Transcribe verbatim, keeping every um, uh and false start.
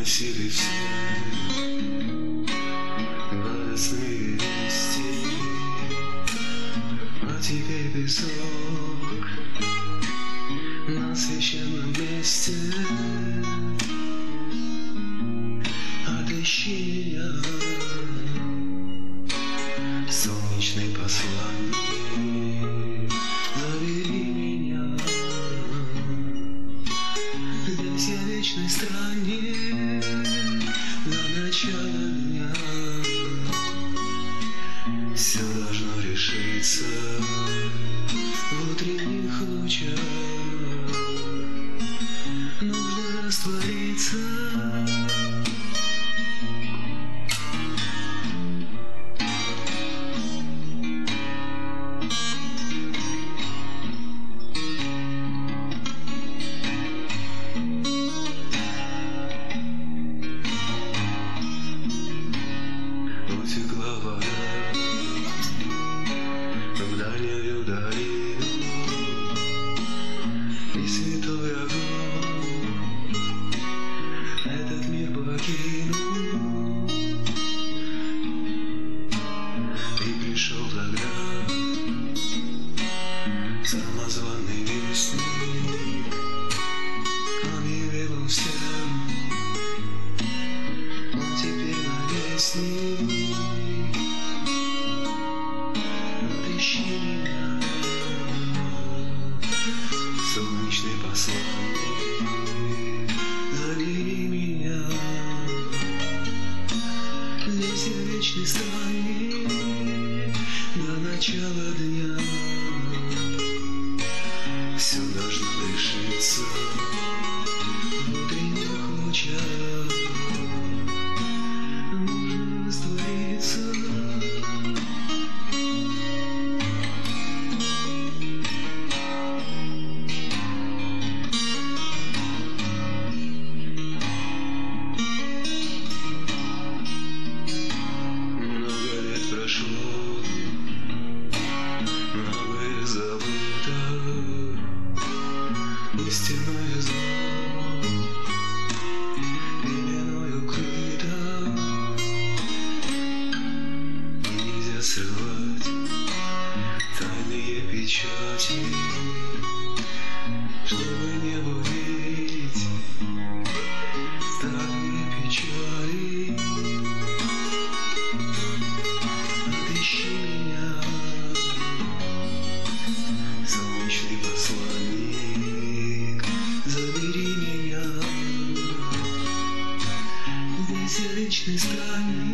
приносили все радостные вести, а теперь песок на священном месте. Отыщи меня, солнечный посланник, забери меня. Здесь я вечный странник до начала дня. Все должно решиться в утренних лучах. Нужно раствориться. Утекла вода в дальнюю долину, и святой огонь этот мир покинул. И пришел тогда самозваный вестник, объявил он всем: он теперь навесник. Отыщи меня, солнечный посланник, забери меня. Здесь я вечный странник до начала дня. Все должно решиться в утренних лучах. Нужно раствориться. Много лет прошло, многое забыто, истинное зло пеленой укрыто. И нельзя срывать тайные печати, чтобы не увидеть старые печали. Отыщи меня, солнечный посланник, забери меня. Здесь я вечный странник